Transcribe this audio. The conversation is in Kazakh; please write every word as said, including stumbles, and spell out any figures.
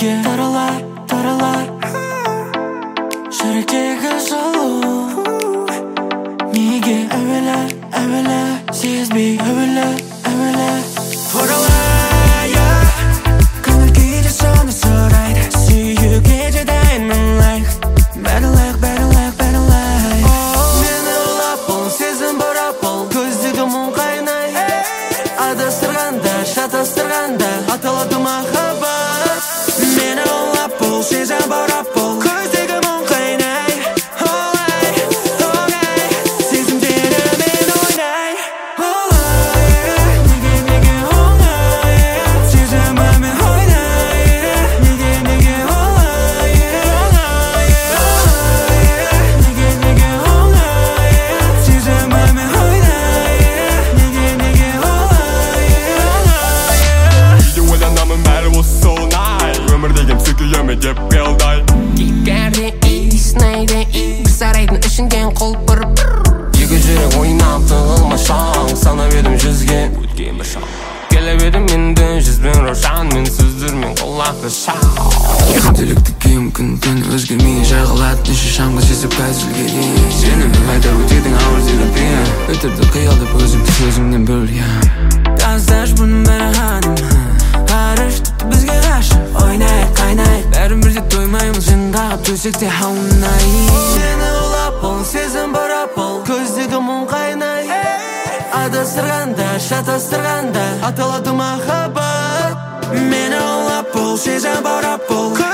неге тарала, тарала жүректегі жалу неге әуелі, әуелі сезбей әуелі, әуелі оралайя көңіл кейде соны сұрайды сүйуге де дайынмын лайк бәрі лайк, бәрі лайк, бәрі лайк мені ұлап бол, сезім борап бол көздегі мұң қайнай адастырғанда, шатастырғанда аталады махаббат мені ұлап бол, сезім борап бол көздегі мұң қайнай олай, олай сезімдері мен ойнай олай неге, неге олай сезімімен ойнай неге, неге олай олай, олай неге, неге олай сезімімен ойнай неге, неге олай олай Үйде ойланамын бәрі осы солнай өмір деген сөкейеме деп белдай Кикерде иснайде ик сарайдың ішінден құлпыр екі жүрек ойнап тығылмашаң санап едім жүзге өткен бір шақ келіп едім енді жүзбен рошан мен сөздермен құлақты шау күнделікті кем күн түн өзгермей жайғалады неше шаңғы сезіп қазірге дейін сені қайда өтедің ауыр терапия өтірді қиялдап өзімді сөзімнен бөлген қазір бұның бәрі ханым ғарыш тіпті бізге ғашық ойнайық қайнайық бәрімізде тоймаймыз жындағы төсекте аунайық мені ұлап бол, сезім борап бол көздегі мұң қайнай адастырғанда, шатастырғанда аталады махаббат мені ұлап бол, сезім борап бол